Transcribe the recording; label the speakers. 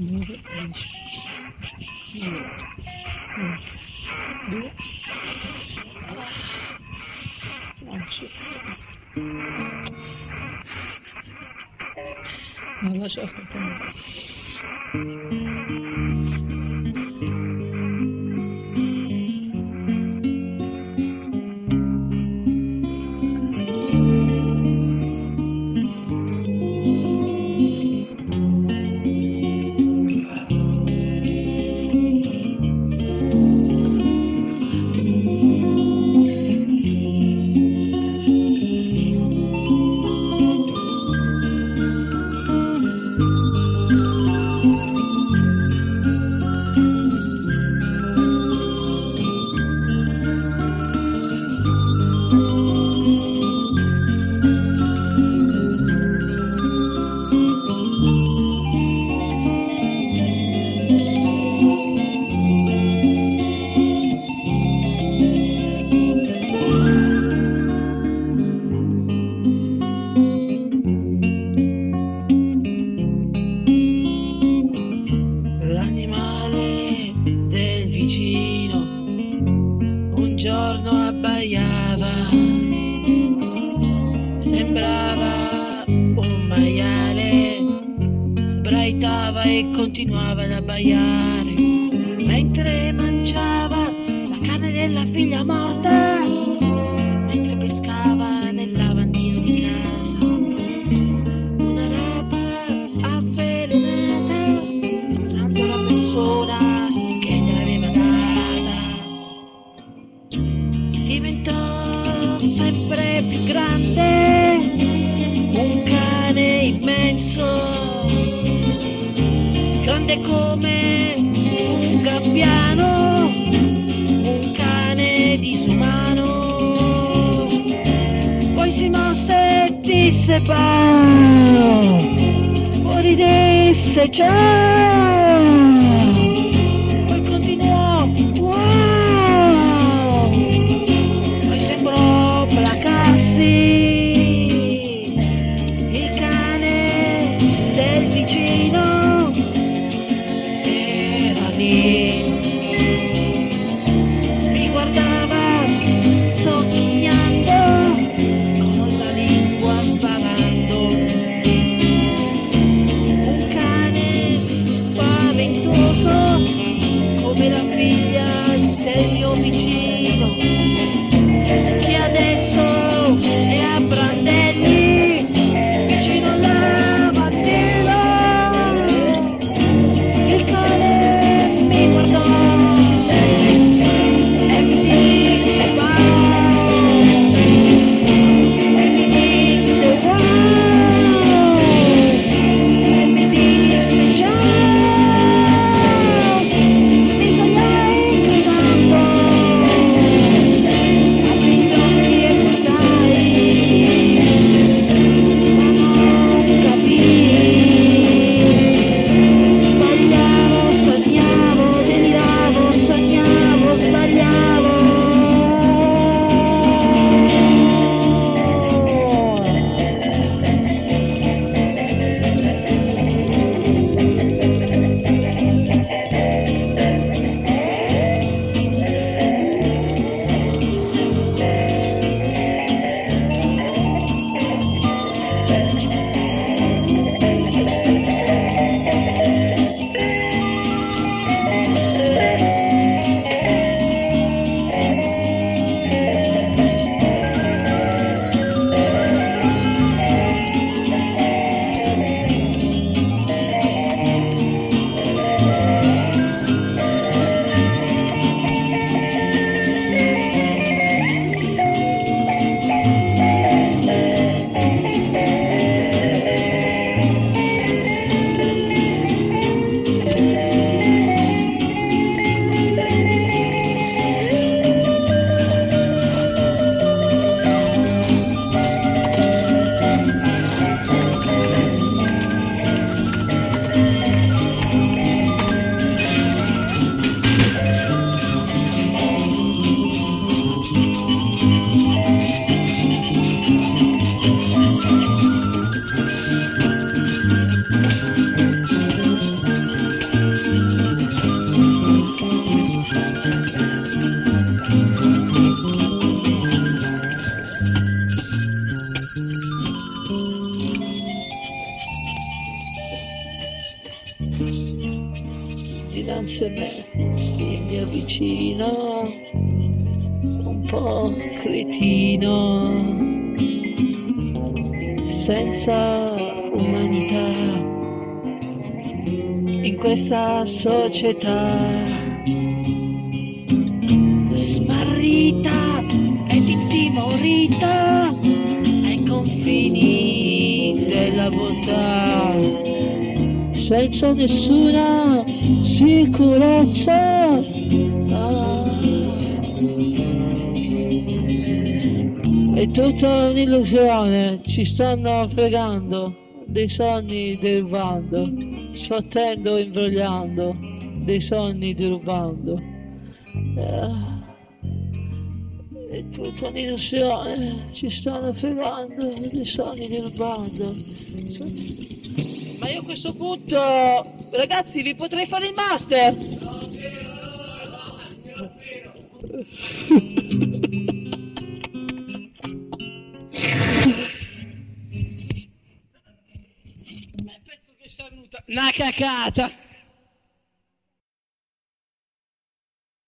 Speaker 1: 9, 10, 1, 2, 11. Non lascio aspettare. Abbaiava, sembrava un maiale, sbraitava e continuava ad abbaiare mentre mangiava la carne della figlia morta, mentre pescava nel lavandino di casa una rapa avvelenata, pensando alla persona che gliel'aveva data. Diventò sempre più grande, un cane immenso, grande come un gabbiano, un cane disumano. Poi si mosse e disse ciao, poi ridesse ciao, poi continuò wow. Il cane del vicino era lì, mi guardava soggignando, con la lingua sparando. Un cane dinanzi a me mi avvicino, un po' cretino, senza umanità in questa società smarrita ed intimorita ai confini della bontà, senza nessuna sicurezza. È tutta un'illusione, ci stanno fregando, dei sogni derubando, sfottendo, imbrogliando, dei sogni derubando. È tutta un'illusione, ci stanno fregando, dei sogni derubando. Ma io a questo punto, ragazzi, vi potrei fare il master! Penso che sia venuta una cacata!